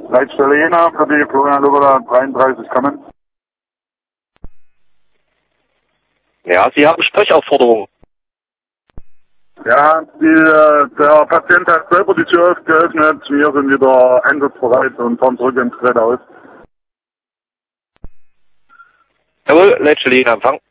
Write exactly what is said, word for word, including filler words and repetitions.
Leitstelle Jena, für die Florian Lübber dreiunddreißig kommen. Ja, Sie haben Sprechaufforderung. Ja, die, der Patient hat selber die Tür geöffnet, wir sind wieder einsatzbereit und fahren zurück ins Gerät aus. Jawohl, Leitstelle Jena, Empfang.